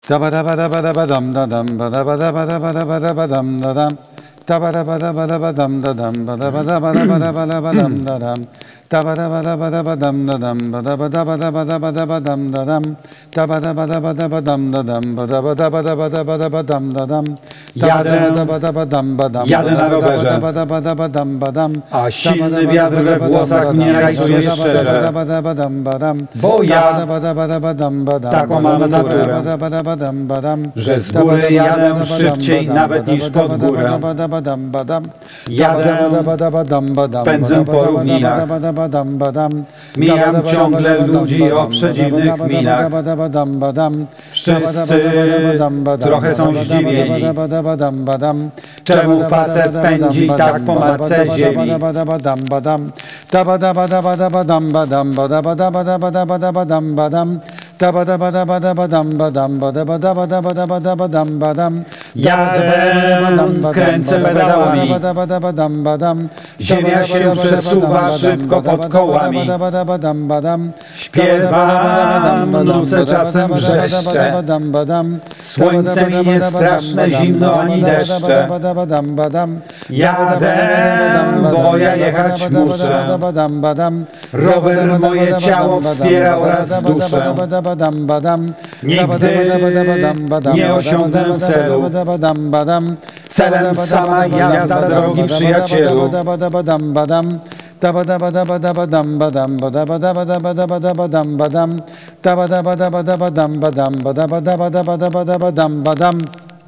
Jadę na rowerze, a silny wiatr we włosach mnie rajcuje szczerze, bo ja taką mam naturę, że z góry jadę szybciej nawet niż pod górę. Jadę pędzem po równinach, mijam ciągle ludzi o przedziwnych minach. Wszyscy trochę są zdziwieni, czemu facet pędzi tak po matce ziemi. Jadę, kręcę pedałami, ziemia się przesuwa szybko pod kołami. Śpiewam, nucę czasem wrzeszcze, słońce mi nie straszne, zimno ani deszcze. Jadę, bo ja jechać muszę, rower moje ciało wspiera oraz duszę. Nigdy nie osiągnę celu, celem sama jazda, drogi przyjacielu.